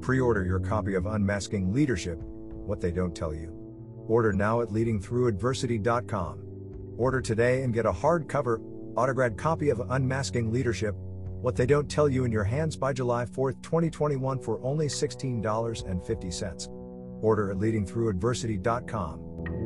Pre-order your copy of Unmasking Leadership, What They Don't Tell You. Order now at leadingthroughdversity.com. Order today and get a hardcover, autographed copy of Unmasking Leadership, What They Don't Tell You in your hands by July 4th, 2021 for only $16.50. Order at leadingthroughdversity.com.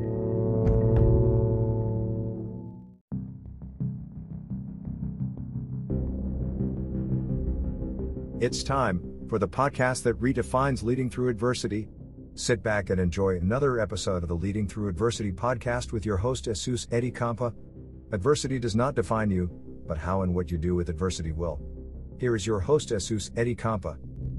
It's time for the podcast that redefines leading through adversity. Sit back and enjoy another episode of the Leading Through Adversity podcast with your host Jesus Eddie Campa. Adversity does not define you, but how and what you do with adversity will. Here is your host Jesus Eddie Campa.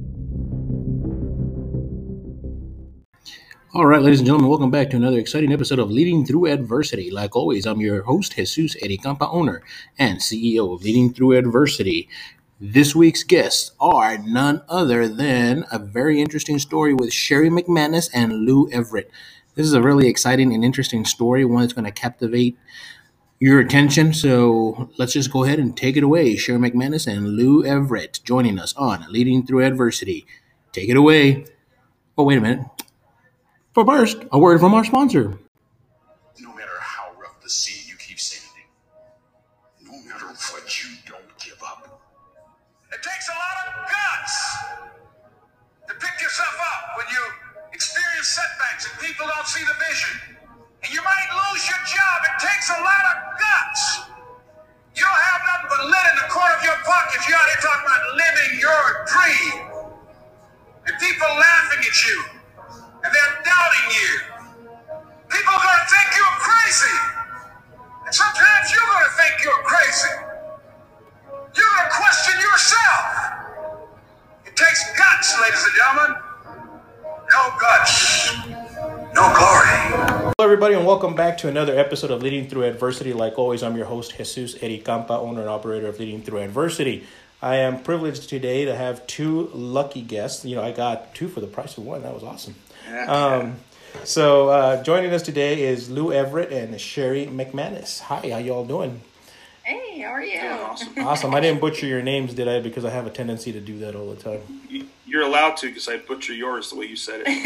All right, ladies and gentlemen, welcome back to another exciting episode of Leading Through Adversity. Like always, I'm your host, Jesus Eddie Campa, owner and CEO of Leading Through Adversity. This week's guests are none other than a very interesting story with Sherry McManus and Lou Everett. This is a really exciting and interesting story, one that's going to captivate your attention. So let's just go ahead and take it away. Sherry McManus and Lou Everett joining us on Leading Through Adversity. Take it away. Oh, wait a minute. But first, a word from our sponsor. No matter how rough the sea, you keep sailing. No matter what, you don't give up. It takes a lot of guts to pick yourself up when you experience setbacks and people don't see the vision. And you might lose your job. It takes a lot of guts. You don't have nothing but lead in the corner of your pocket. You're out here talking about living your dream. And people laughing at you. And they're doubting you. People are going to think you're crazy. And sometimes you're going to think you're crazy. You're going to question yourself. It takes guts, ladies and gentlemen. No guts, no glory. Hello, everybody, and welcome back to another episode of Leading Through Adversity. Like always, I'm your host, Jesus Eddie Campa, owner and operator of Leading Through Adversity. I am privileged today to have two lucky guests. I got two for the price of one. That was awesome. So joining us today is Lou Everett and Sherry McManus. Hi, how y'all doing? Hey, how are you? Awesome. I didn't butcher your names, did I? Because I have a tendency to do that all the time. You're allowed to, because I butcher yours the way you said it.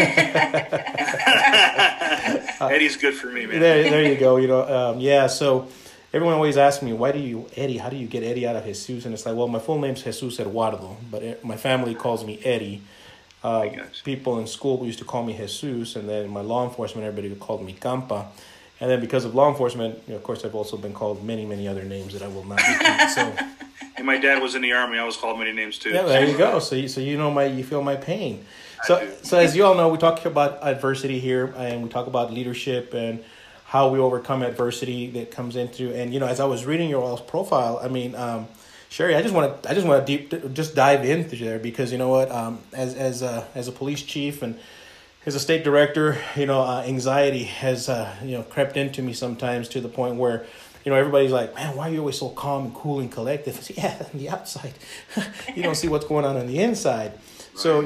Eddie's good for me, man. There you go. So everyone always asks me, why do you Eddie? How do you get Eddie out of Jesus? And it's like, well, my full name's Jesus Eduardo, but my family calls me Eddie. People in school used to call me Jesus, and then my law enforcement, everybody called me Campa. And then because of law enforcement, of course, I've also been called many, many other names that I will not repeat. So, and my dad was in the Army. I was called many names too. Yeah, there you go. So you feel my pain. So as you all know, we talk about adversity here, and we talk about leadership and how we overcome adversity that comes into. And as I was reading your all's profile, Sherry, I just want to dive into there because you know what, as a police chief and as a state director, anxiety has crept into me sometimes to the point where everybody's like, man, why are you always so calm and cool and collective? It's, yeah, on the outside, you don't see what's going on the inside. Right. So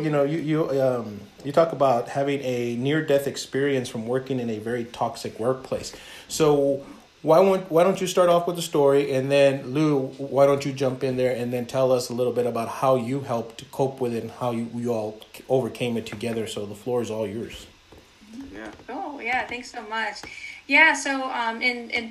you talk about having a near-death experience from working in a very toxic workplace. So why don't you start off with the story, and then Lou, why don't you jump in there and then tell us a little bit about how you helped to cope with it and how you all overcame it together. So the floor is all yours. Yeah. Oh yeah, thanks so much. Yeah, so in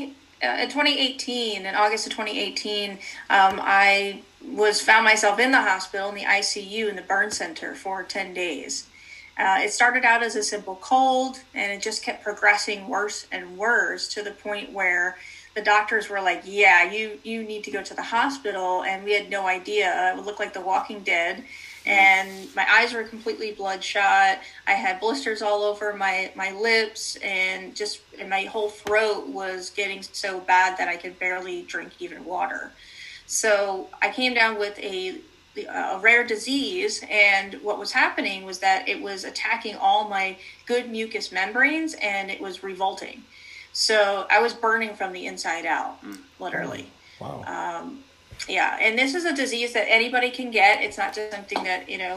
2018, in August of 2018, I found myself in the hospital in the ICU in the burn center for 10 days. It started out as a simple cold, and it just kept progressing worse and worse to the point where the doctors were like, yeah, you need to go to the hospital. And we had no idea. It would look like The Walking Dead. And my eyes were completely bloodshot. I had blisters all over my lips, and my whole throat was getting so bad that I could barely drink even water. So I came down with a rare disease, and what was happening was that it was attacking all my good mucous membranes, and it was revolting. So I was burning from the inside out, literally. Wow. Yeah, and this is a disease that anybody can get. It's not just something that it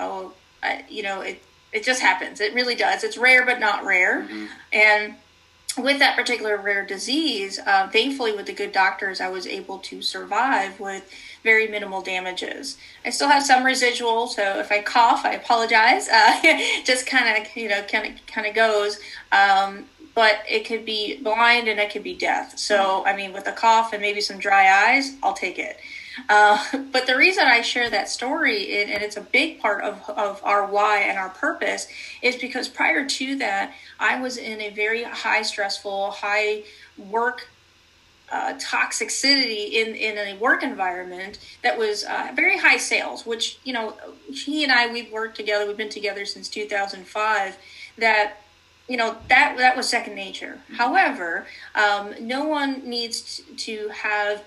just happens. It really does. It's rare, but not rare. Mm-hmm. And with that particular rare disease, thankfully with the good doctors, I was able to survive with very minimal damages. I still have some residual, so if I cough, I apologize. Just kind of goes. But it could be blind and it could be death. So, I mean, with a cough and maybe some dry eyes, I'll take it. But the reason I share that story, and it's a big part of our why and our purpose, is because prior to that, I was in a very high stressful, high work toxicity in a work environment that was very high sales, which, you know, he and I, we've worked together. We've been together since 2005. That, you know, that was second nature. However, no one needs to have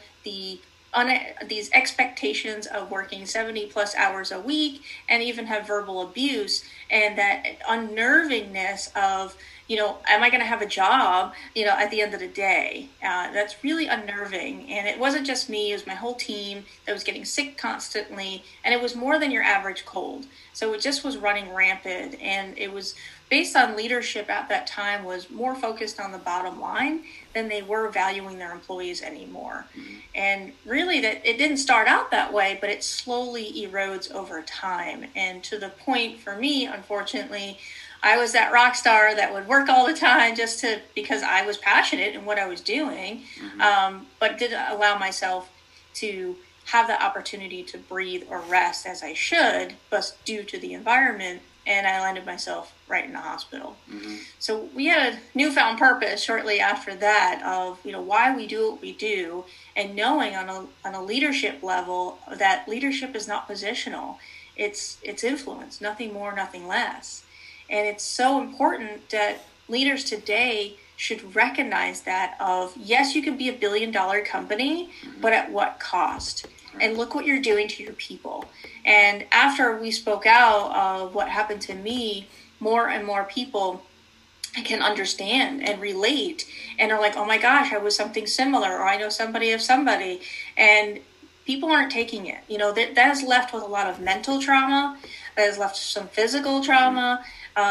these expectations of working 70 plus hours a week and even have verbal abuse and that unnervingness of, you know, am I going to have a job, you know, at the end of the day? That's really unnerving. And it wasn't just me, it was my whole team that was getting sick constantly. And it was more than your average cold. So it just was running rampant. And it was based on leadership at that time was more focused on the bottom line than they were valuing their employees anymore. And really that it didn't start out that way, but it slowly erodes over time. And to the point for me, unfortunately, I was that rock star that would work all the time because I was passionate in what I was doing, but didn't allow myself to have the opportunity to breathe or rest as I should, but due to the environment, and I landed myself right in the hospital. So we had a newfound purpose shortly after that of, you know, why we do what we do, and knowing on a leadership level that leadership is not positional. It's influence, nothing more, nothing less. And it's so important that leaders today should recognize that of, yes, you can be $1 billion company, but at what cost? And look what you're doing to your people. And after we spoke out of what happened to me, more and more people can understand and relate and are like, oh my gosh, I was something similar, or I know somebody of somebody. And people aren't taking it. You know, that is left with a lot of mental trauma, that has left some physical trauma.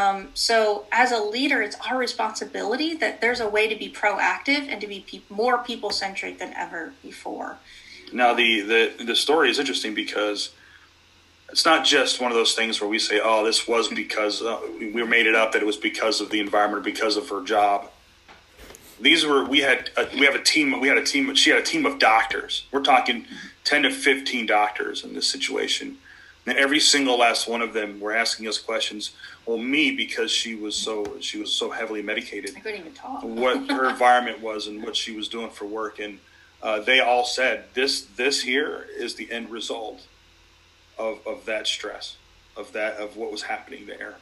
So as a leader, it's our responsibility that there's a way to be proactive and to be more people-centric than ever before. Now, the story is interesting because it's not just one of those things where we say, oh, this was because we made it up that it was because of the environment, because of her job. She had a team of doctors. We're talking 10 to 15 doctors in this situation. And every single last one of them were asking us questions. Well, me, because she was so heavily medicated. I couldn't even talk. What her environment was and what she was doing for work. And they all said, this here is the end result of that stress, of what was happening there.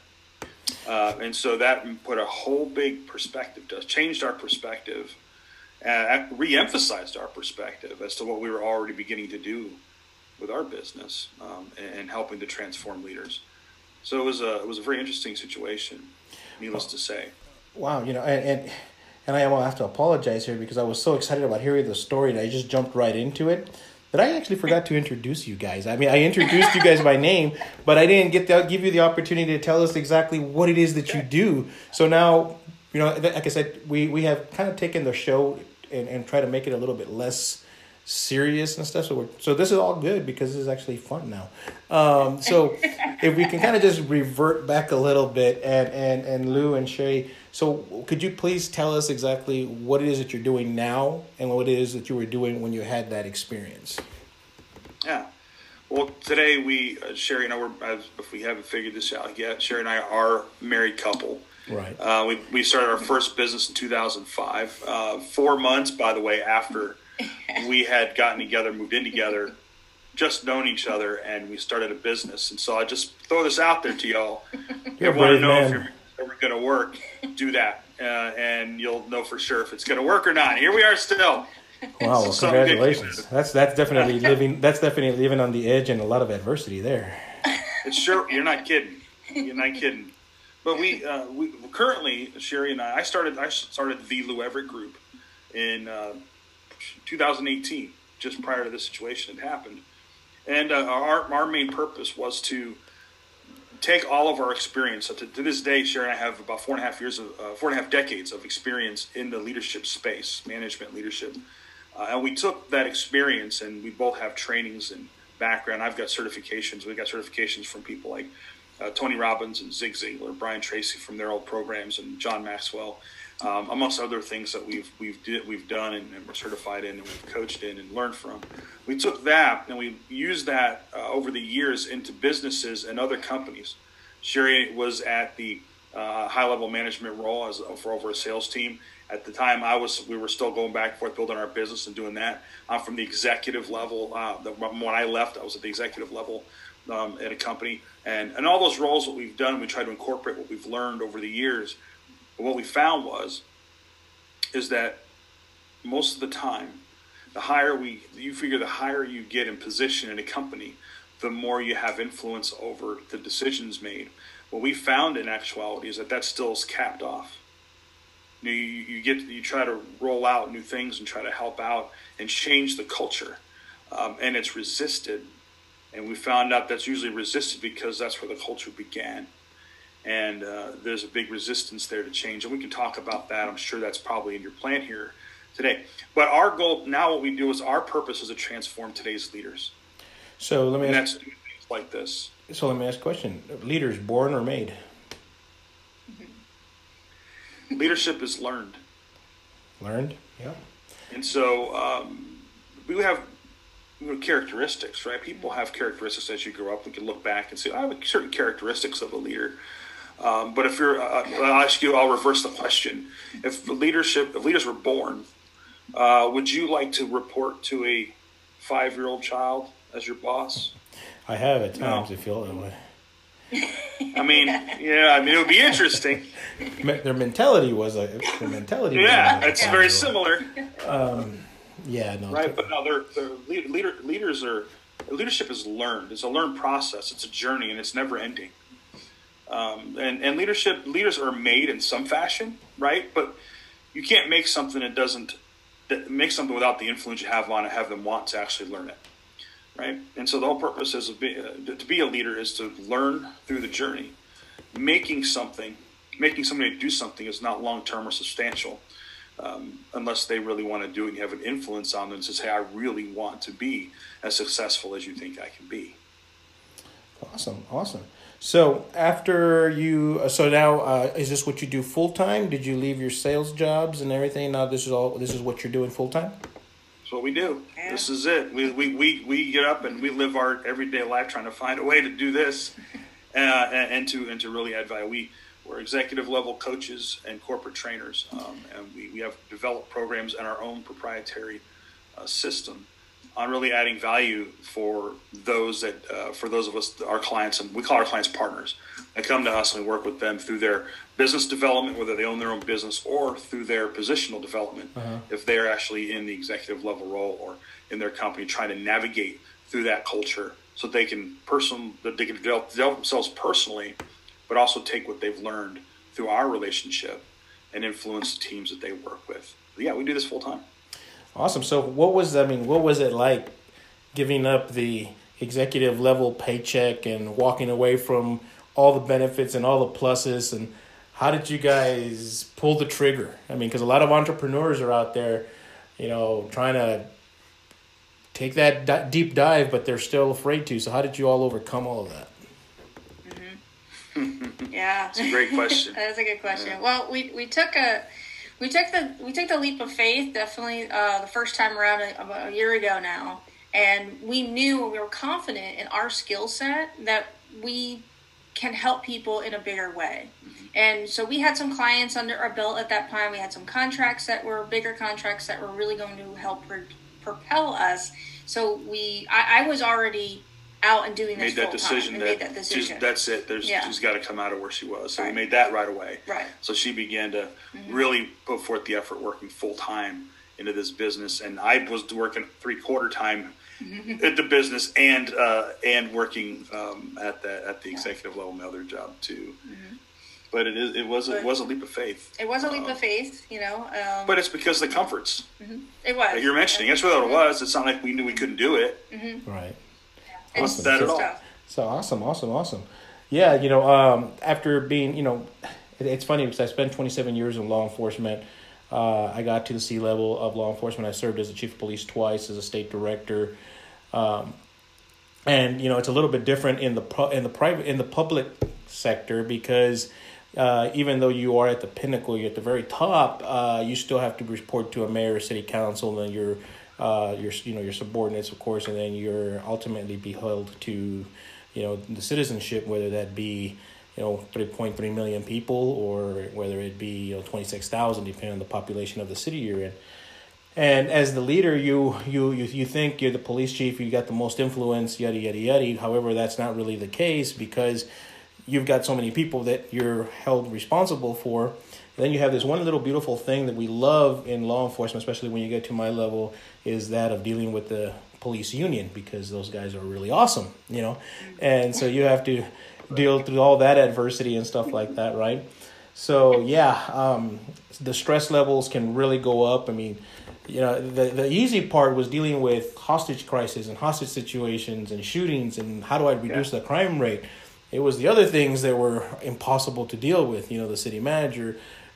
And so that put a whole big perspective to us, changed our perspective, re-emphasized our perspective as to what we were already beginning to do with our business, and helping to transform leaders. So it was a very interesting situation, needless to say. Wow, you know, and I will have to apologize here because I was so excited about hearing the story that I just jumped right into it. But I actually forgot to introduce you guys. I mean, I introduced you guys by name, but I didn't give you the opportunity to tell us exactly what it is that you do. So now, you know, like I said, we have kind of taken the show and try to make it a little bit less serious and stuff. So this is all good because this is actually fun now. So if we can kind of just revert back a little bit and Lou and Shay, so could you please tell us exactly what it is that you're doing now and what it is that you were doing when you had that experience? Yeah. Well, today Sherry and I, if we haven't figured this out yet, Sherry and I are a married couple. Right. We started our first business in 2005, 4 months, by the way, after we had gotten together, moved in together, just known each other, and we started a business. And so I just throw this out there to y'all. You want to know if you're ever going to work, do that. And you'll know for sure if it's going to work or not. Here we are still. Wow, well, congratulations. That's definitely living on the edge and a lot of adversity there. It's sure, you're not kidding. You're not kidding. But we currently, Sherry and I started the Lou Everett Group in 2018, just prior to this situation had happened. And our main purpose was to take all of our experience. So to this day, Sherry and I have about 4.5 decades of experience in the leadership space, management leadership. And we took that experience, and we both have trainings and background. I've got certifications. We've got certifications from people like Tony Robbins and Zig Ziglar, Brian Tracy from their old programs, and John Maxwell, amongst other things that we've done and we're certified in and we've coached in and learned from. We took that and we used that over the years into businesses and other companies. Sherry was at the high-level management role for over a sales team. At the time, we were still going back and forth building our business and doing that. I'm from the executive level. When I left, I was at the executive level at a company. And all those roles that we've done, we try to incorporate what we've learned over the years. But what we found is that most of the time, the higher you get in position in a company, the more you have influence over the decisions made. What we found in actuality is that still is capped off. You try to roll out new things and try to help out and change the culture, and it's resisted. And we found out that's usually resisted because that's where the culture began. And there's a big resistance there to change. And we can talk about that. I'm sure that's probably in your plan here today. But our goal now, what we do is our purpose is to transform today's leaders. So let me that's doing things like this. So let me ask a question. Leaders born or made? Leadership is learned. Learned? Yeah. And so we have characteristics, right? People have characteristics as you grow up. We can look back and say, I have certain characteristics of a leader. But if I'll reverse the question. If leaders were born, would you like to report to a 5-year-old child as your boss? I have at times. I feel that way. It would be interesting. Their mentality was like it's very similar. Right, but no, leadership is learned. It's a learned process. It's a journey, and it's never ending. And leaders are made in some fashion, right? But you can't make something without the influence you have on it, have them want to actually learn it, right? And so the whole purpose is to be a leader is to learn through the journey. Making somebody do something is not long-term or substantial. Unless they really want to do it and you have an influence on them and says, hey, I really want to be as successful as you think I can be. Awesome. So after now is this what you do full-time? Did you leave your sales jobs and everything? Now this is what you're doing full-time? That's what we do. Yeah. This is it. We get up and we live our everyday life trying to find a way to do this and to really add value. We're executive level coaches and corporate trainers, and we have developed programs in our own proprietary system on really adding value for those of us, our clients, and we call our clients partners. They come to us and we work with them through their business development, whether they own their own business, or through their positional development, if they're actually in the executive level role or in their company, trying to navigate through that culture so they can develop themselves personally, but also take what they've learned through our relationship and influence the teams that they work with. But yeah, we do this full time. Awesome. So what was it like giving up the executive level paycheck and walking away from all the benefits and all the pluses? And how did you guys pull the trigger? Because a lot of entrepreneurs are out there, trying to take that deep dive, but they're still afraid to. So how did you all overcome all of that? Yeah, it's a great question. That is a good question. Yeah. Well, we took the leap of faith definitely the first time around about a year ago now, and we were confident in our skill set that we can help people in a bigger way. And so we had some clients under our belt at that time. We had some contracts that were bigger contracts that were really going to help propel us. So I was already out and doing this made that decision. That's it. She's got to come out of where she was. So we made that right away. Right. So she began to really put forth the effort, working full time into this business, and I was working 3/4 time at the business and working at the executive level, my other job too. But it was a leap of faith. It was a leap of faith, but it's because of the comforts. It was. Like you're mentioning, that's what it was. It's not like we knew we couldn't do it. Right. Awesome. That at all. So awesome. Yeah, after being, it's funny because I spent 27 years in law enforcement. I got to the C level of law enforcement. I served as a chief of police twice, as a state director. And it's a little bit different in the public sector because even though you are at the pinnacle, you're at the very top, you still have to report to a mayor or city council and your subordinates, of course, and then you're ultimately be held to the citizenship, whether that be 3.3 million people or whether it be 26,000, depending on the population of the city you're in. And as the leader, you think you're the police chief, you got the most influence, yada, yada, yada. However, that's not really the case because you've got so many people that you're held responsible for. And then you have this one little beautiful thing that we love in law enforcement, especially when you get to my level, is that of dealing with the police union because those guys are really awesome, And so you have to deal through all that adversity and stuff like that, right? So, the stress levels can really go up. I mean, the easy part was dealing with hostage crises and hostage situations and shootings and how do I reduce the crime rate. It was the other things that were impossible to deal with. The city manager,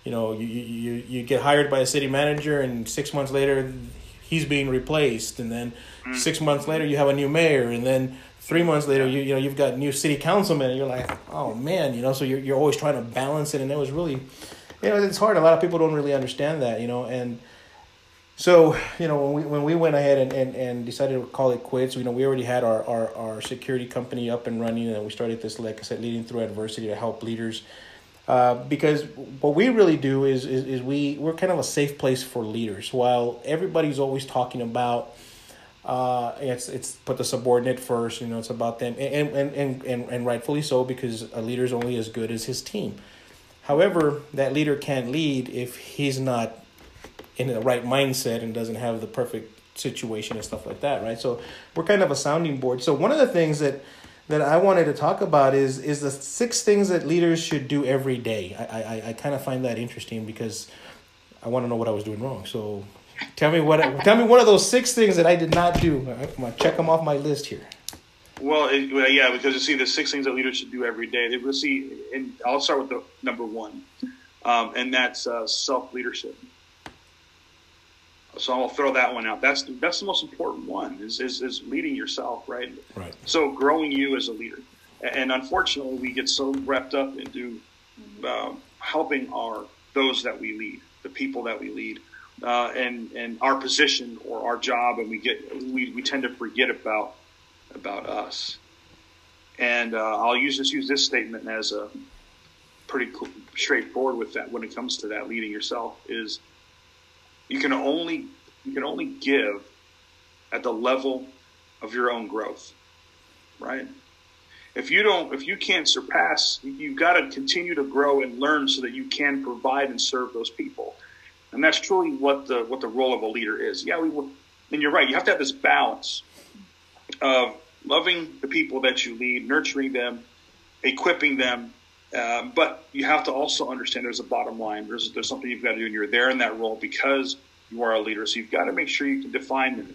you get hired by a city manager and 6 months later he's being replaced, and then 6 months later you have a new mayor, and then 3 months later you've got new city councilmen, and you're like, oh man, so you're always trying to balance it, and it was really, it's hard. A lot of people don't really understand that, and so when we went ahead and decided to call it quits, we already had our security company up and running, and we started this, like I said, Leading Through Adversity to help leaders. Because what we really do is we're kind of a safe place for leaders. While everybody's always talking about it's put the subordinate first, it's about them, and rightfully so, because a leader is only as good as his team. However, that leader can't lead if he's not in the right mindset and doesn't have the perfect situation and stuff like that, right? So we're kind of a sounding board. So one of the things that I wanted to talk about is the 6 things that leaders should do every day. I kind of find that interesting because I want to know what I was doing wrong. So tell me one of those 6 things that I did not do. I'm going to check them off my list here. Well, because you see the 6 things that leaders should do every day. We'll see, and I'll start with the number 1, and that's self-leadership. So I'll throw that one out. That's the most important one is leading yourself, right? Right. So growing you as a leader. And unfortunately, we get so wrapped up into helping those that we lead, the people that we lead, and our position or our job, and we tend to forget about us. And I'll use this statement as a pretty straightforward with that when it comes to that leading yourself is. You can only give at the level of your own growth, right? If you can't surpass, you've got to continue to grow and learn so that you can provide and serve those people, and that's truly what the role of a leader is. Yeah, and you're right. You have to have this balance of loving the people that you lead, nurturing them, equipping them. But you have to also understand there's a bottom line. There's something you've got to do, and you're there in that role because you are a leader. So you've got to make sure you can define them.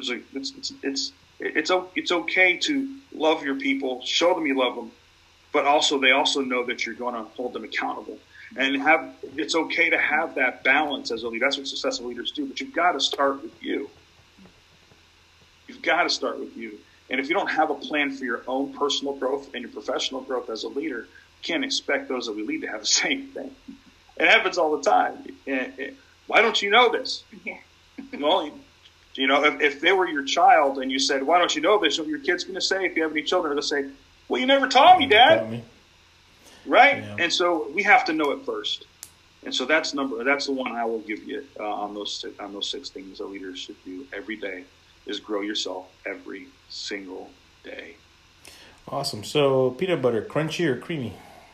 It's okay to love your people, show them you love them, but they also know that you're going to hold them accountable. And it's okay to have that balance as a leader. That's what successful leaders do. But you've got to start with you. You've got to start with you. And if you don't have a plan for your own personal growth and your professional growth as a leader, can't expect those that we lead to have the same thing. It happens all the time. Why don't you know this? Yeah. Well, if they were your child and you said, why don't you know this? What your kid's going to say, if you have any children, they'll say, well, you never taught me, Dad. Right? Yeah. And so we have to know it first. And so that's the one I will give you on those 6 things that leaders should do every day is grow yourself every single day. Awesome. So peanut butter, crunchy or creamy?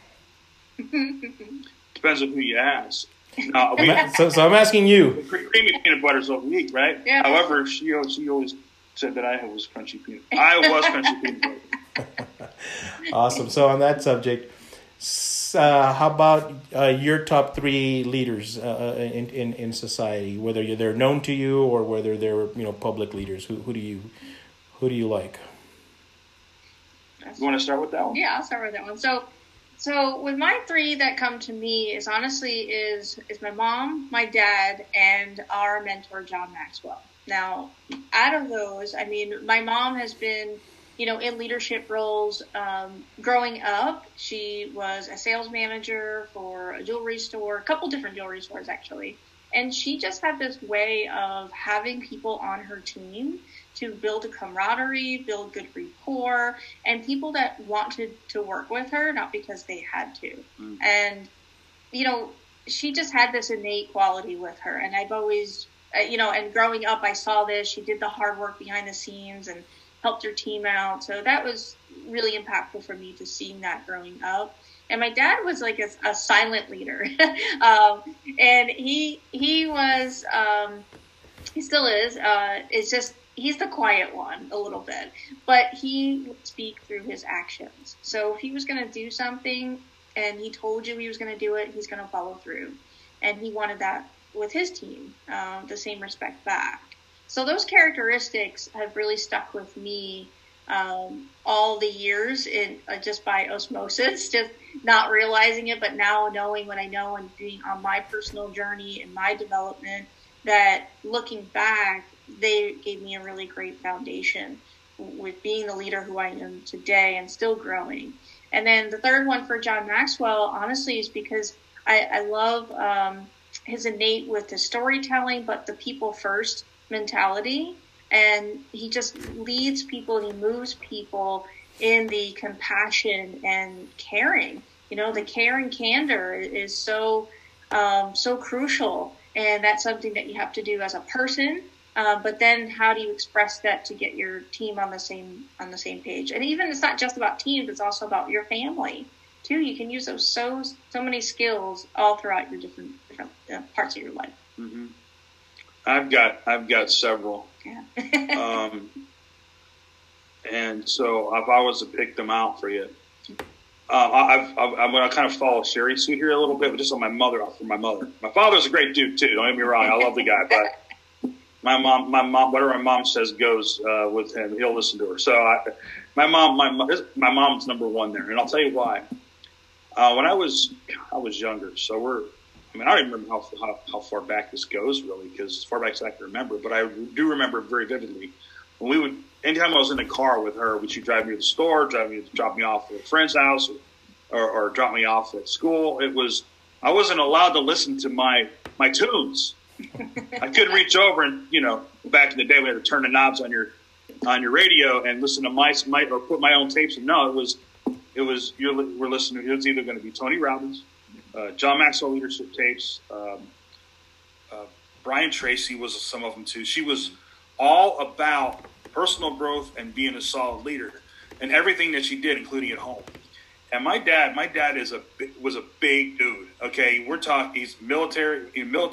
Depends on who you ask. So I'm asking you. Creamy peanut butter is what we eat, right? Yeah. However, she always said that I was crunchy peanut. I was crunchy peanut butter. Awesome. So on that subject, how about your top 3 leaders in society? Whether they're known to you or whether they're public leaders, who do you like? You want to start with that one? Yeah, I'll start with that one. So with my three that come to me is my mom, my dad, and our mentor, John Maxwell. Now, out of those, I mean, my mom has been, in leadership roles. Growing up, she was a sales manager for a jewelry store, a couple different jewelry stores, actually. And she just had this way of having people on her team to build a camaraderie, build good rapport, and people that wanted to work with her, not because they had to. Mm. And, she just had this innate quality with her. And I've always, and growing up, I saw this. She did the hard work behind the scenes and helped her team out. So that was really impactful for me to seeing that growing up. And my dad was like a silent leader. And he was, he still is, it's just, he's the quiet one a little bit, but he would speak through his actions. So if he was going to do something and he told you he was going to do it, he's going to follow through. And he wanted that with his team, the same respect back. So those characteristics have really stuck with me all the years in just by osmosis, just not realizing it, but now knowing what I know and being on my personal journey and my development, that looking back, they gave me a really great foundation with being the leader who I am today and still growing. And then the third one for John Maxwell, honestly, is because I love his innate with the storytelling, but the people first mentality. And he just leads people, he moves people in the compassion and caring. The care and candor is so crucial. And that's something that you have to do as a person. But then how do you express that to get your team on the same page? And even it's not just about teams, it's also about your family too. You can use those so many skills all throughout your different parts of your life. Mm-hmm. I've got several. Yeah. And so if I was to pick them out for you, I'm going to kind of follow Sherry's suit here a little bit, but just on my mother. My father's a great dude too. Don't get me wrong. I love the guy, but my mom, whatever my mom says goes with him. He'll listen to her. So my mom's number one there, and I'll tell you why. When I was younger, so I don't even remember how far back this goes really, because as far back as I can remember, but I do remember very vividly when anytime I was in the car with her, she'd drive me to the store, drop me off at a friend's house, or drop me off at school. I wasn't allowed to listen to my tunes. I couldn't reach over and, back in the day we had to turn the knobs on your radio and listen to my or put my own tapes in. No, we're listening. It was either going to be Tony Robbins, John Maxwell leadership tapes. Brian Tracy was some of them too. She was all about personal growth and being a solid leader, and everything that she did, including at home. And my dad was a big dude. Okay, we're talking he's military,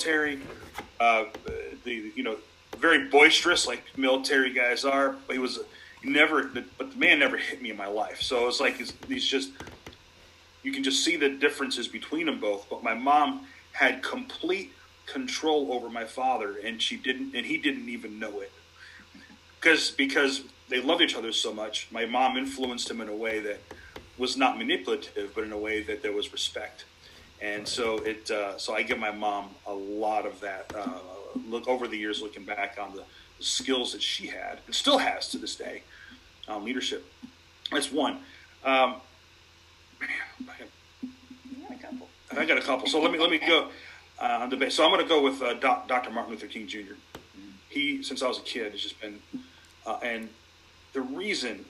very boisterous like military guys are. But but the man never hit me in my life. So it's like he's just. You can just see the differences between them both. But my mom had complete control over my father, and he didn't even know it. Because they loved each other so much, my mom influenced him in a way that was not manipulative, but in a way that there was respect. And so so I give my mom a lot of that. Look over the years, looking back on the skills that she had and still has to this day, leadership. That's one. I got a couple. So let me go on debate. So I'm going to go with Dr. Martin Luther King Jr. He, since I was a kid, has just been, and the reason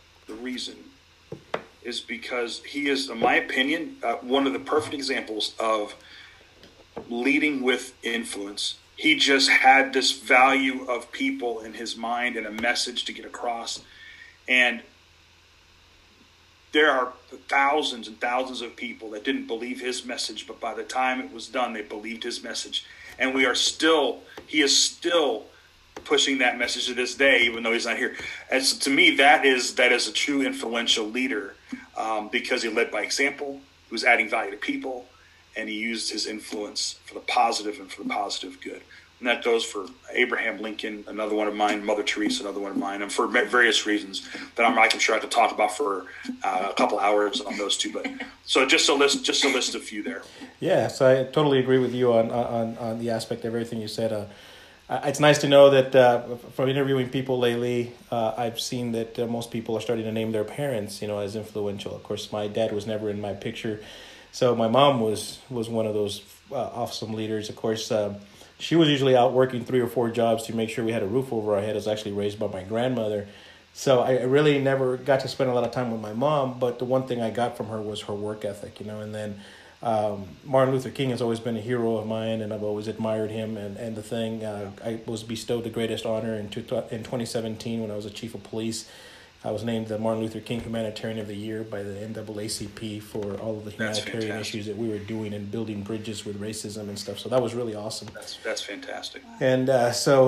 is because he is, in my opinion, one of the perfect examples of leading with influence. He just had this value of people in his mind and a message to get across. And there are thousands and thousands of people that didn't believe his message, but by the time it was done, they believed his message. And he is still pushing that message to this day, even though he's not here. And so to me, that is a true influential leader, because he led by example, he was adding value to people, and he used his influence for the positive and for the positive good. And that goes for Abraham Lincoln, another one of mine, Mother Teresa, another one of mine, and for various reasons that I'm sure I could talk about for a couple hours on those two. But so just a list a few there. Yeah, so I totally agree with you on the aspect of everything you said. It's nice to know that from interviewing people lately, I've seen that most people are starting to name their parents, as influential. Of course, my dad was never in my picture, so my mom was one of those awesome leaders. Of course, she was usually out working 3 or 4 jobs to make sure we had a roof over our head. I was actually raised by my grandmother. So I really never got to spend a lot of time with my mom, but the one thing I got from her was her work ethic, and then Martin Luther King has always been a hero of mine, and I've always admired him. And the thing, I was bestowed the greatest honor in 2017 when I was a chief of police. I was named the Martin Luther King Humanitarian of the Year by the NAACP for all of the humanitarian issues that we were doing and building bridges with racism and stuff. So that was really awesome. That's fantastic. And so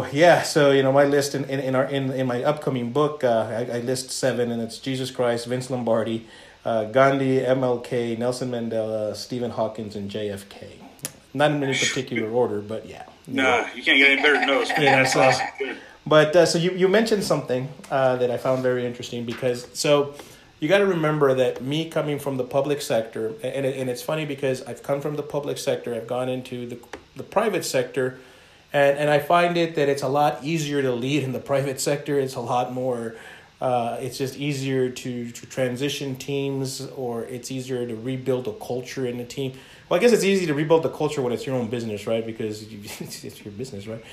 my list in my upcoming book, I list 7, and it's Jesus Christ, Vince Lombardi, Gandhi, MLK, Nelson Mandela, Stephen Hawkins, and JFK. Not in any particular order, but yeah. Nah, you can't get any better than those. Yeah, that's awesome. But so you mentioned something that I found very interesting, because so you got to remember that me coming from the public sector, and it's funny because I've come from the public sector, I've gone into the private sector, and I find that it's a lot easier to lead in the private sector. It's a lot more, it's just easier to transition teams, or it's easier to rebuild a culture in the team. Well, I guess it's easy to rebuild the culture when it's your own business, right? Because it's your business, right?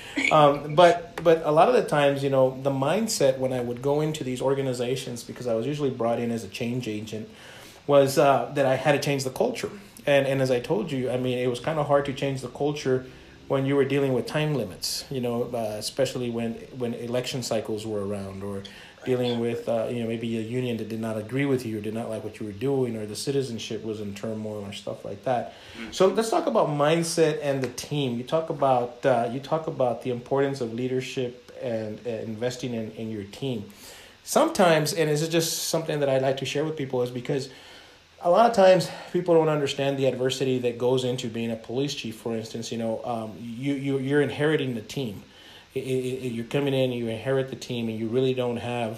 But a lot of the times, the mindset when I would go into these organizations, because I was usually brought in as a change agent, was that I had to change the culture. And as I told you, it was kind of hard to change the culture when you were dealing with time limits, especially when election cycles were around, or dealing with, maybe a union that did not agree with you or did not like what you were doing, or the citizenship was in turmoil or stuff like that. So let's talk about mindset and the team. You talk about the importance of leadership and investing in your team. Sometimes, and this is just something that I like to share with people, is because a lot of times people don't understand the adversity that goes into being a police chief, for instance. You're inheriting the team. You're coming in, you inherit the team, and you really don't have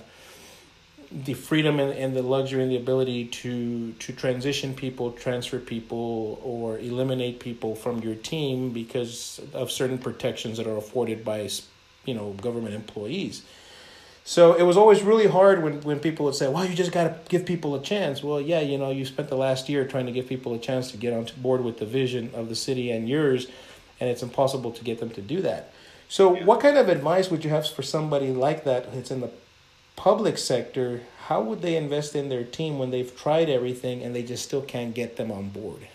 the freedom and the luxury and the ability to transition people, transfer people, or eliminate people from your team because of certain protections that are afforded by, government employees. So it was always really hard when people would say, well, you just got to give people a chance. Well, yeah, you spent the last year trying to give people a chance to get on board with the vision of the city and yours, and it's impossible to get them to do that. So what kind of advice would you have for somebody like that that's in the public sector? How would they invest in their team when they've tried everything and they just still can't get them on board?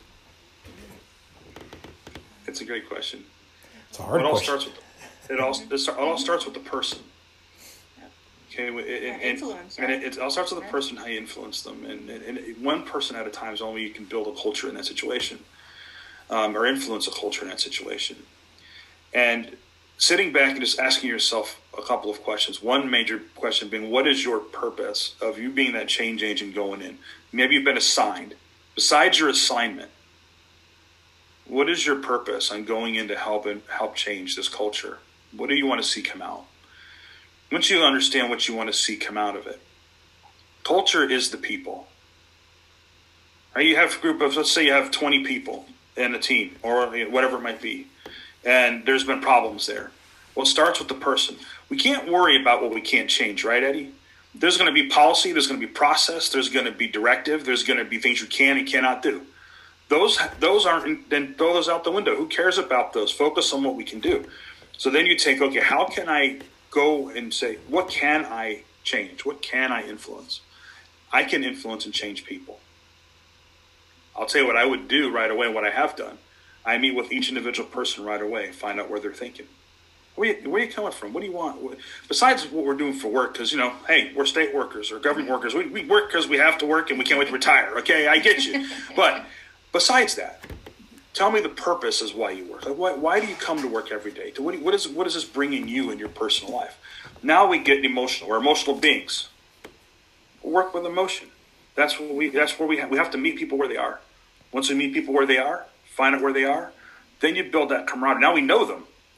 It's a great question. It's a hard question. It all starts with the person. Okay, influence, right? And it all starts with the person, how you influence them, and one person at a time is only you can build a culture in that situation, or influence a culture in that situation. And sitting back and just asking yourself a couple of questions. One major question being, what is your purpose of you being that change agent going in? Maybe you've been assigned. Besides your assignment, what is your purpose on going in to help change this culture? What do you want to see come out? Once you understand what you want to see come out of it, culture is the people. Right? You have a group of, let's say you have 20 people in a team, or whatever it might be, and there's been problems there. Well, it starts with the person. We can't worry about what we can't change, right, Eddie? There's going to be policy, there's going to be process, there's going to be directive, there's going to be things you can and cannot do. Those aren't, then throw those out the window. Who cares about those? Focus on what we can do. So then you take, okay, how can I go and say, what can I change? What can I influence? I can influence and change people. I'll tell you what I would do right away, what I have done. I meet with each individual person right away, find out where they're thinking. Where are you coming from? What do you want? Besides what we're doing for work, because, hey, we're state workers or government workers. We work because we have to work and we can't wait to retire. Okay, I get you. But besides that, tell me the purpose is why you work. Like, why do you come to work every day? What is this bringing you in your personal life? Now we get emotional. We're emotional beings. We work with emotion. That's where we have to meet people where they are. Once we meet people where they are, find out where they are, then you build that camaraderie. Now we know them.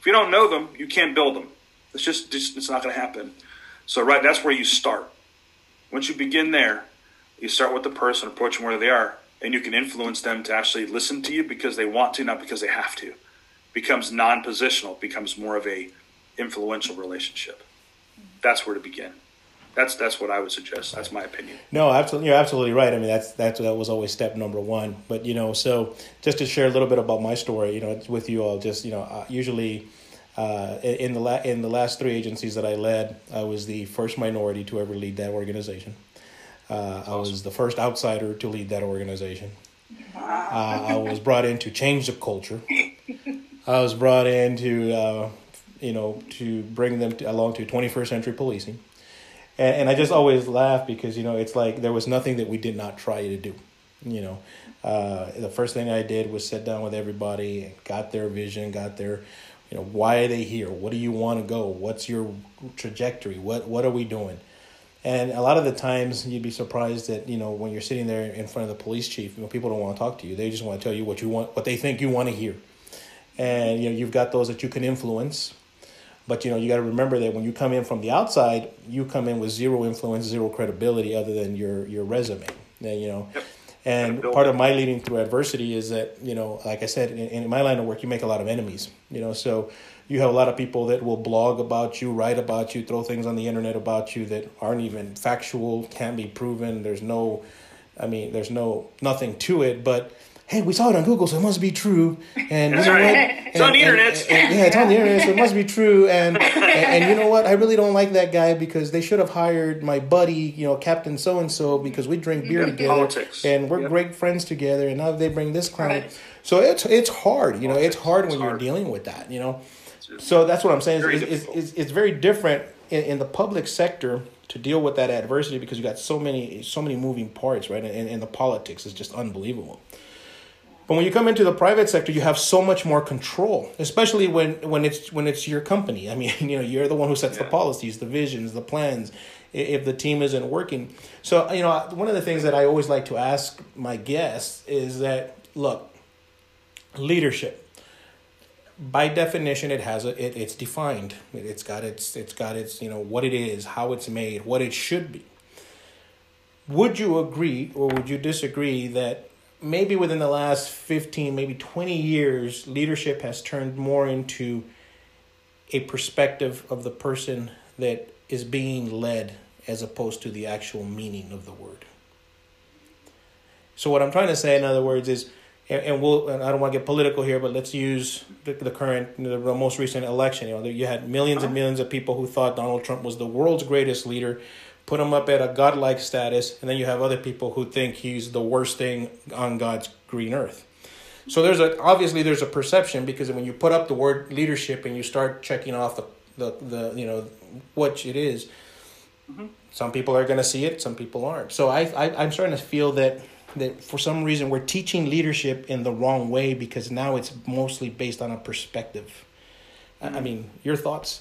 If you don't know them, you can't build them. It's not going to happen. So that's where you start. Once you begin there, you start with the person, approach them where they are, and you can influence them to actually listen to you because they want to, not because they have to. It becomes non-positional, becomes more of a influential relationship. That's where to begin. That's what I would suggest. That's my opinion. No, absolutely, you're absolutely right. I mean, that was always step number one. But so just to share a little bit about my story, with you all, just usually in the last 3 agencies that I led, I was the first minority to ever lead that organization. I was the first outsider to lead that organization. I was brought in to change the culture. I was brought in to bring them along to 21st century policing. And I just always laugh because, it's like there was nothing that we did not try to do. The first thing I did was sit down with everybody and got their vision, got their, why are they here? What do you want to go? What's your trajectory? What are we doing? And a lot of the times you'd be surprised that, when you're sitting there in front of the police chief, people don't want to talk to you. They just want to tell you what they think you want to hear. And, you've got those that you can influence. But, you got to remember that when you come in from the outside, you come in with zero influence, zero credibility other than your resume. And, Yep. And part of my leading through adversity is that, like I said, in my line of work, you make a lot of enemies, so you have a lot of people that will blog about you, write about you, throw things on the internet about you that aren't even factual, can't be proven. There's nothing to it, but hey, we saw it on Google, so it must be true. And That's right. It's on the internet. It's on the internet, so it must be true. And you know what? I really don't like that guy because they should have hired my buddy, Captain so-and-so, because we drink beer together. Politics. And we're great friends together. And now they bring this clown. Right. So it's hard. It's hard when you're dealing with that, So that's what I'm saying. It's very different in the public sector to deal with that adversity because you got so many moving parts, right? And the politics is just unbelievable. But when you come into the private sector, you have so much more control, especially when it's your company. I mean, you're the one who sets the policies, the visions, the plans, if the team isn't working. So, one of the things that I always like to ask my guests is that, look, leadership, by definition, it's defined. It's got its what it is, how it's made, what it should be. Would you agree or would you disagree that maybe within the last 15, maybe 20 years, leadership has turned more into a perspective of the person that is being led as opposed to the actual meaning of the word? So what I'm trying to say, in other words, is, and I don't want to get political here, but let's use the most recent election. You had millions and millions of people who thought Donald Trump was the world's greatest leader, put him up at a godlike status, and then you have other people who think he's the worst thing on God's green earth. So obviously there's a perception, because when you put up the word leadership and you start checking off the what it is, some people are going to see it, some people aren't. So I'm starting to feel that for some reason we're teaching leadership in the wrong way, because now it's mostly based on a perspective. I mean, your thoughts?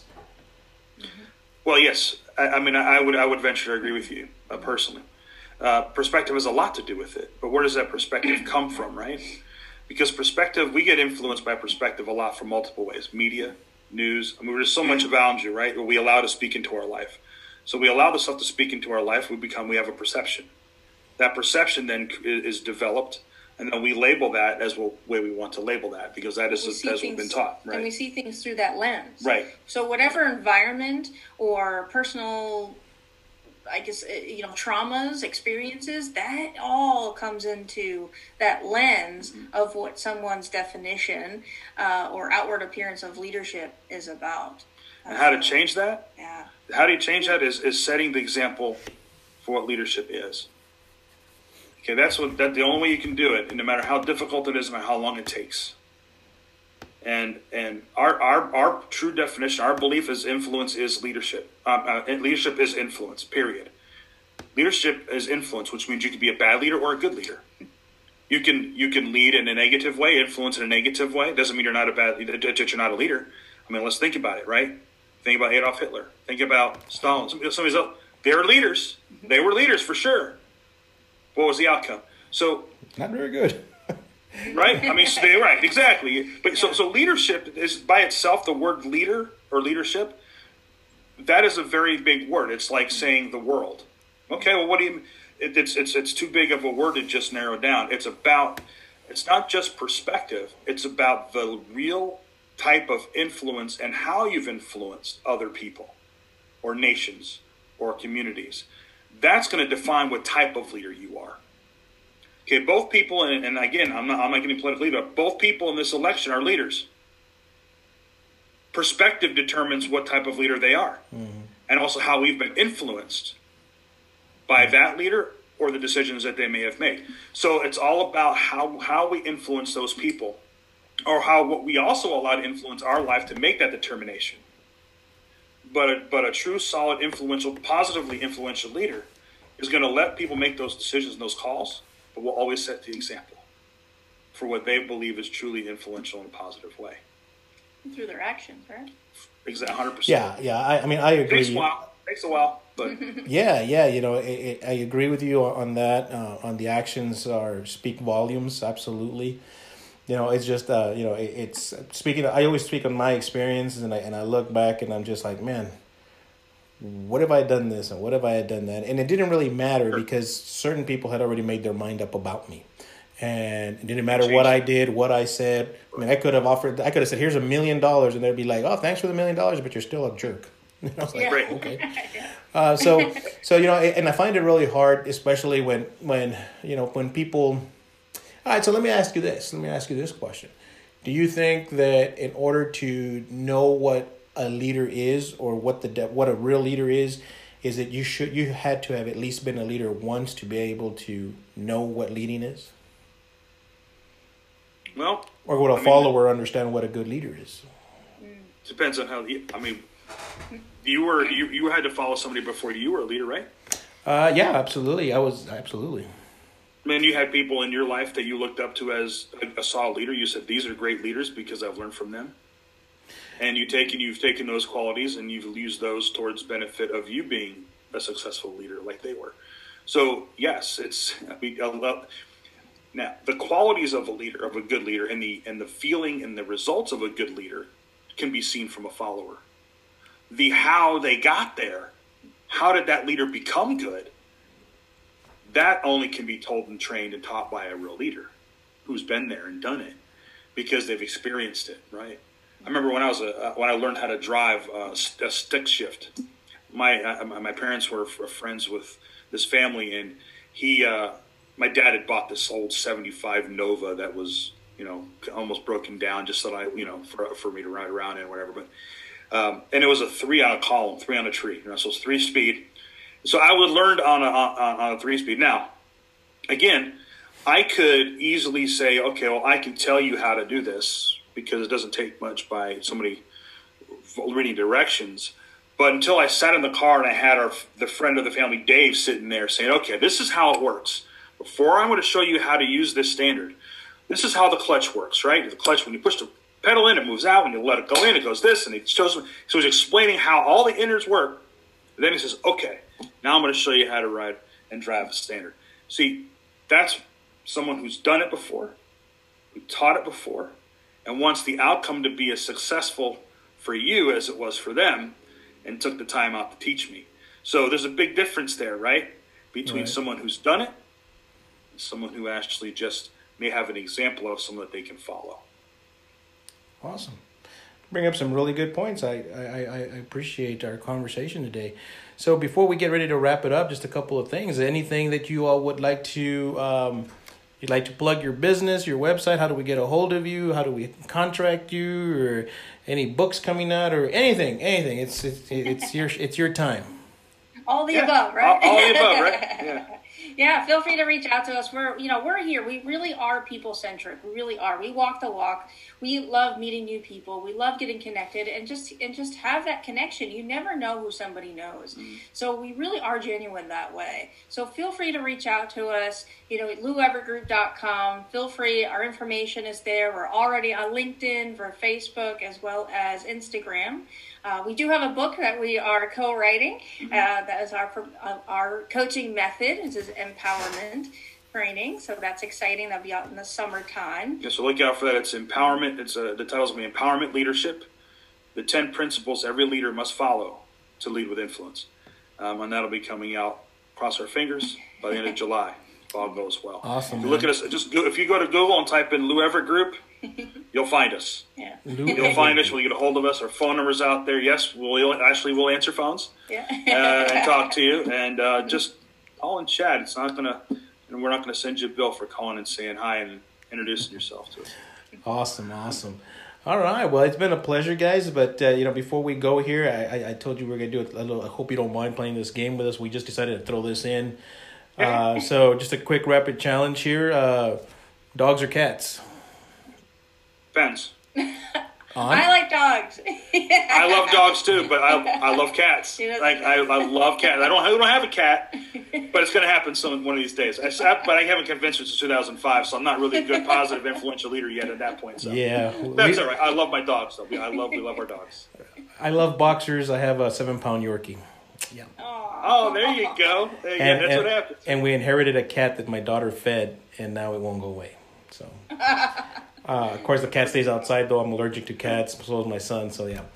Well, yes. I would venture to agree with you personally. Perspective has a lot to do with it, but where does that perspective come from, right? Because perspective, we get influenced by perspective a lot from multiple ways: media, news. There's so much around you, right? Where we allow to speak into our life. So we allow the stuff to speak into our life. We have a perception. That perception then is developed, and then we label that as the way we want to label that, because that is as we've been taught, right? And we see things through that lens. Right. So whatever environment or personal, traumas, experiences, that all comes into that lens of what someone's definition or outward appearance of leadership is about. And how to change that? Yeah. How do you change that is setting the example for what leadership is. Okay, that's the only way you can do it, and no matter how difficult it is, no matter how long it takes. And our true definition, our belief is influence is leadership. Leadership is influence, period. Leadership is influence, which means you can be a bad leader or a good leader. You can lead in a negative way, influence in a negative way. It doesn't mean you're not you're not a leader. Let's think about it, right? Think about Adolf Hitler. Think about Stalin. Somebody's else. They were leaders. They were leaders for sure. What was the outcome? So not very good. Right? I mean, right, exactly. But so leadership is by itself, the word leader or leadership, that is a very big word. It's like saying the world. Okay, well, what do you? It's too big of a word to just narrow down. It's not just perspective. It's about the real type of influence and how you've influenced other people, or nations, or communities. That's going to define what type of leader you are. Okay, both people, and again, I'm not getting politically, but both people in this election are leaders. Perspective determines what type of leader they are, and also how we've been influenced by that leader or the decisions that they may have made. So it's all about how we influence those people, or what we also allow to influence our life to make that determination. But a true, solid, influential, positively influential leader is going to let people make those decisions and those calls, but will always set the example for what they believe is truly influential in a positive way. Through their actions, right? Exactly, 100%. Yeah. I mean, I agree. Takes a while, but yeah. I agree with you on that. On the actions speak volumes. Absolutely. It's just it's speaking. I always speak on my experiences, and I look back, and I'm just like, man, what if I had done this and what if I had done that? And it didn't really matter because certain people had already made their mind up about me. And it didn't matter what I did, what I said. I mean, I could have said, here's $1 million. And they'd be like, oh, thanks for the $1 million, but you're still a jerk. I was like, right. Okay. So, and I find it really hard, especially when people, all right, so let me ask you this question. Do you think that in order to know what a leader is, or what a real leader is that you had to have at least been a leader once to be able to know what leading is? Well, or would a follower understand what a good leader is? Depends on how. I mean, you had to follow somebody before you were a leader, right? Yeah, absolutely. I was absolutely. Man, you had people in your life that you looked up to as a solid leader. You said, these are great leaders because I've learned from them. And you've taken those qualities and you've used those towards benefit of you being a successful leader like they were. So yes, now the qualities of a good leader, and the feeling and the results of a good leader can be seen from a follower. The how they got there, how did that leader become good? That only can be told and trained and taught by a real leader who's been there and done it because they've experienced it, right? I remember when I learned how to drive a stick shift. My parents were friends with this family, and my dad had bought this old '75 Nova that was almost broken down, just so that for me to ride around in or whatever. But and it was a 3 on a column, 3 on a tree, so it's 3-speed. So I would learn on a 3-speed. Now, again, I could easily say, okay, well, I can tell you how to do this because it doesn't take much by somebody reading directions. But until I sat in the car and I had the friend of the family, Dave, sitting there saying, okay, this is how it works. Before I'm going to show you how to use this standard, this is how the clutch works, right? The clutch, when you push the pedal in, it moves out. When you let it go in, it goes this. And he shows me. So he's explaining how all the innards work. And then he says, okay, now I'm going to show you how to ride and drive a standard. See, that's someone who's done it before, who taught it before, and wants the outcome to be as successful for you as it was for them, and took the time out to teach me. So there's a big difference there, right? Between someone who's done it and someone who actually just may have an example of someone that they can follow. Awesome. Bring up some really good points. I appreciate our conversation today. So before we get ready to wrap it up, just a couple of things. Anything that you all would like to you'd like to plug your business, your website? How do we get a hold of you? How do we contract you? Or any books coming out or anything? It's your time. All the above, right? All the above, right? Yeah. Yeah, feel free to reach out to us. We're here. We really are people-centric. We really are. We walk the walk. We love meeting new people. We love getting connected and just have that connection. You never know who somebody knows. So we really are genuine that way. So feel free to reach out to us, at louevergroup.com. Feel free. Our information is there. We're already on LinkedIn, for Facebook, as well as Instagram. We do have a book that we are co-writing. That is our coaching method. This is empowerment. training, so that's exciting. That'll be out in the summertime. Yeah, so look out for that. It's empowerment. The title's going to be Empowerment Leadership, the 10 principles every leader must follow to lead with influence. And that'll be coming out, cross our fingers, by the end of July, if all goes well. Awesome. If you look at us, if you go to Google and type in Lou Everett Group, you'll find us. Yeah. You'll find us. We'll get a hold of us. Our phone number's out there. Yes, we'll answer phones. Yeah. And talk to you. And just call and chat. It's not going to, and we're not going to send you a bill for calling and saying hi and introducing yourself to us. Awesome. All right. Well, it's been a pleasure, guys. But, before we go here, I told you we were going to do a little, I hope you don't mind playing this game with us. We just decided to throw this in. So just a quick rapid challenge here. Dogs or cats? Depends. I like dogs. I love dogs too, but I love cats. I love cats. I don't have a cat, but it's going to happen one of these days. But I haven't convinced her since 2005, so I'm not really a good, positive, influential leader yet at that point. So Yeah. that's all right. I love my dogs though. We love our dogs. I love boxers. I have a 7-pound Yorkie. Yeah. Oh, there you go. That's what happens. And we inherited a cat that my daughter fed, and now it won't go away. So, of course, the cat stays outside, though I'm allergic to cats. So is my son. So, yeah.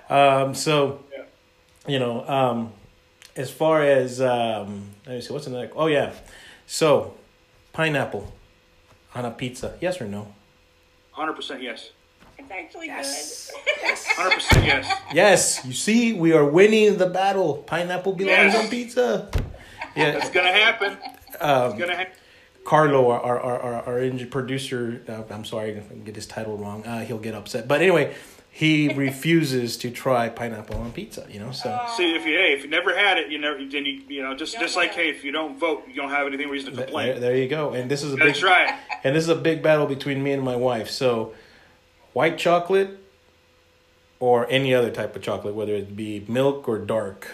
As far as, let me see, what's another? Oh, yeah. So, pineapple on a pizza. Yes or no? 100% yes. It's actually Yes. good. 100% yes. Yes. You see, we are winning the battle. Pineapple belongs Yes. on pizza. Yeah. It's going to happen. It's going to happen. Carlo, our producer, I'm sorry, if I get his title wrong. He'll get upset. But anyway, he refuses to try pineapple on pizza. So See, if you never had it, just like hey, if you don't vote, you don't have anything reason to complain. there you go. And this is a That's right. And this is a big battle between me and my wife. So, white chocolate or any other type of chocolate, whether it be milk or dark.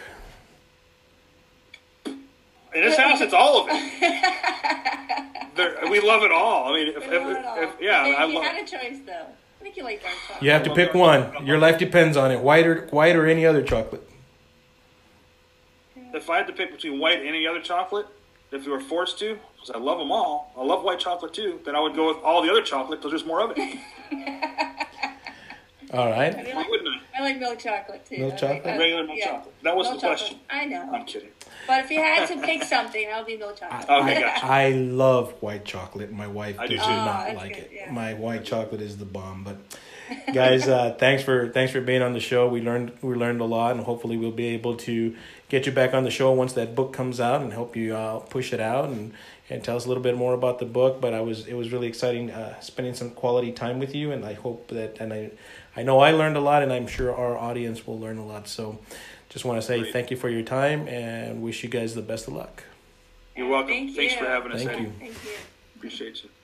In this house, it's all of it. We love it all. I mean, If you had a choice, though, I think you like dark chocolate. You have to pick one. Your life depends on it. White or any other chocolate. If I had to pick between white and any other chocolate, if you were forced to, because I love them all, I love white chocolate too, then I would go with all the other chocolate because there's more of it. All right. Why wouldn't I? I like milk chocolate, too. Milk chocolate? Regular milk chocolate. That wasn't the milk question. chocolate. I know. I'm kidding. But if you had to pick something, it would be milk chocolate. Okay, gotcha. I love white chocolate. My wife I do does too. not that's like good, it. yeah. My white chocolate is the bomb. But guys, thanks for being on the show. We learned a lot, and hopefully we'll be able to get you back on the show once that book comes out and help you push it out and tell us a little bit more about the book. But it was really exciting spending some quality time with you, and I hope that I know I learned a lot, and I'm sure our audience will learn a lot. So just want to say thank you for your time and wish you guys the best of luck. You're welcome. Thank Thanks you. for having us, Thank Eddie. you. Thank you. Appreciate you.